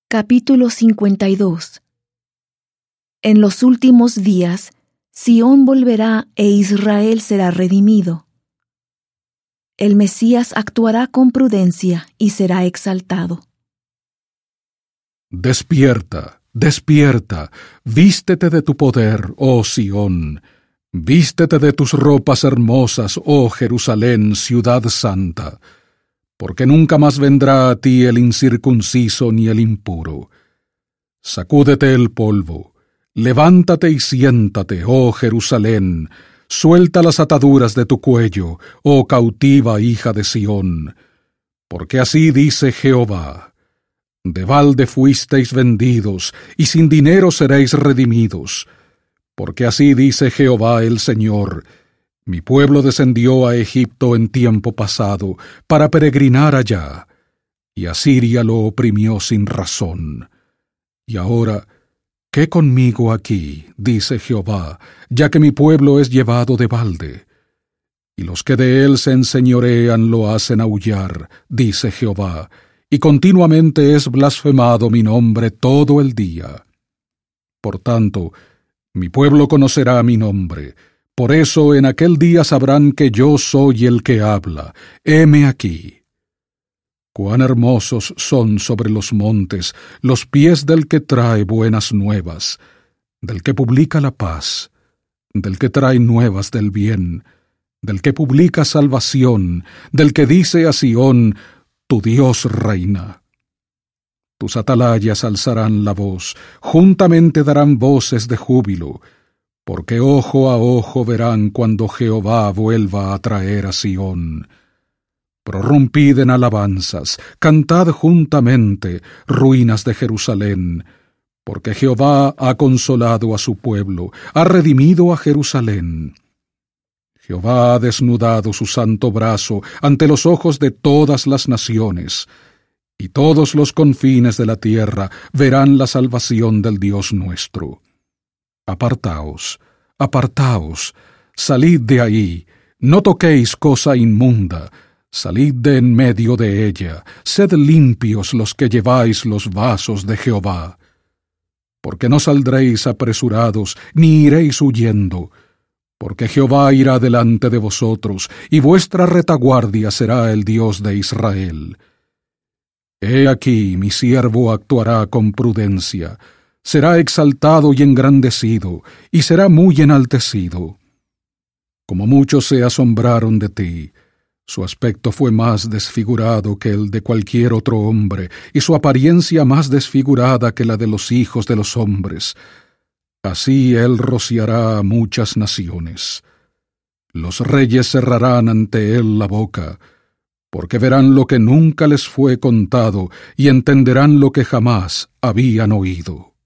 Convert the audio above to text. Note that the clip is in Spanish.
Capítulo 52. En los últimos días, Sión volverá e Israel será redimido. El Mesías actuará con prudencia y será exaltado. Despierta, despierta, vístete de tu poder, oh Sión. Vístete de tus ropas hermosas, oh Jerusalén, ciudad santa. Porque nunca más vendrá a ti el incircunciso ni el impuro. Sacúdete el polvo, levántate y siéntate, oh Jerusalén, suelta las ataduras de tu cuello, oh cautiva hija de Sión. Porque así dice Jehová: de balde fuisteis vendidos, y sin dinero seréis redimidos. Porque así dice Jehová el Señor: mi pueblo descendió a Egipto en tiempo pasado, para peregrinar allá, y Asiria lo oprimió sin razón. Y ahora, ¿qué conmigo aquí? Dice Jehová, ya que mi pueblo es llevado de balde. Y los que de él se enseñorean lo hacen aullar, dice Jehová, y continuamente es blasfemado mi nombre todo el día. Por tanto, mi pueblo conocerá mi nombre. Por eso en aquel día sabrán que yo soy el que habla. Heme aquí. Cuán hermosos son sobre los montes los pies del que trae buenas nuevas, del que publica la paz, del que trae nuevas del bien, del que publica salvación, del que dice a Sión: tu Dios reina. Tus atalayas alzarán la voz, juntamente darán voces de júbilo, porque ojo a ojo verán cuando Jehová vuelva a traer a Sión. Prorrumpid en alabanzas, cantad juntamente, ruinas de Jerusalén, porque Jehová ha consolado a su pueblo, ha redimido a Jerusalén. Jehová ha desnudado su santo brazo ante los ojos de todas las naciones, y todos los confines de la tierra verán la salvación del Dios nuestro. Apartaos, apartaos, salid de ahí, no toquéis cosa inmunda, salid de en medio de ella, sed limpios los que lleváis los vasos de Jehová. Porque no saldréis apresurados, ni iréis huyendo, porque Jehová irá delante de vosotros, y vuestra retaguardia será el Dios de Israel. He aquí mi siervo actuará con prudencia, será exaltado y engrandecido, y será muy enaltecido. Como muchos se asombraron de ti, su aspecto fue más desfigurado que el de cualquier otro hombre, y su apariencia más desfigurada que la de los hijos de los hombres. Así él rociará a muchas naciones. Los reyes cerrarán ante él la boca, porque verán lo que nunca les fue contado, y entenderán lo que jamás habían oído.